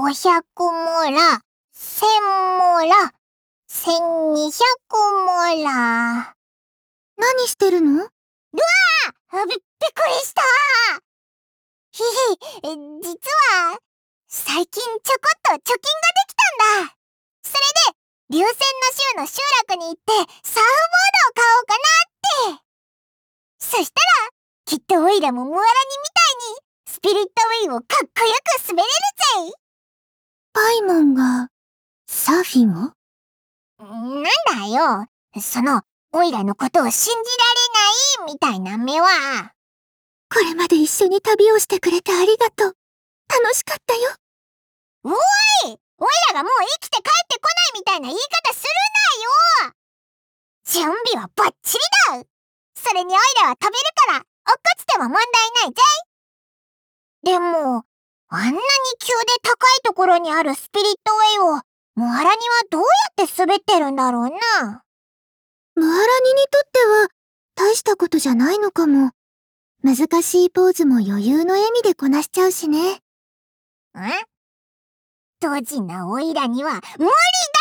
500モラ、1000モラ、1200モラ。 何してるの？ びっくりした。ひひ、実は、最近ちょこっと貯金ができたんだ。それで、龍泉の州の集落に行って、サーフボードを買おうかなって。そしたら、きっとオイラもムアラニみたいに、スピリットウェイをかっこよく滑れるぜ。 パイモンが、サーフィンを？ なんだよ、その、オイラのことを信じられないみたいな目は。 これまで一緒に旅をしてくれてありがとう。楽しかったよ。 おい！オイラがもう生きて帰ってこないみたいな言い方するなよ！準備はバッチリだ！それにオイラは飛べるから、落っこちても問題ないぜ。でも、あんなに急で高いところにあるスピリットウェイを、モアラニはどうやって滑ってるんだろうな。 ムアラニにとっては、大したことじゃないのかも。難しいポーズも余裕の笑みでこなしちゃうしね。 ドジなオイラには無理だ！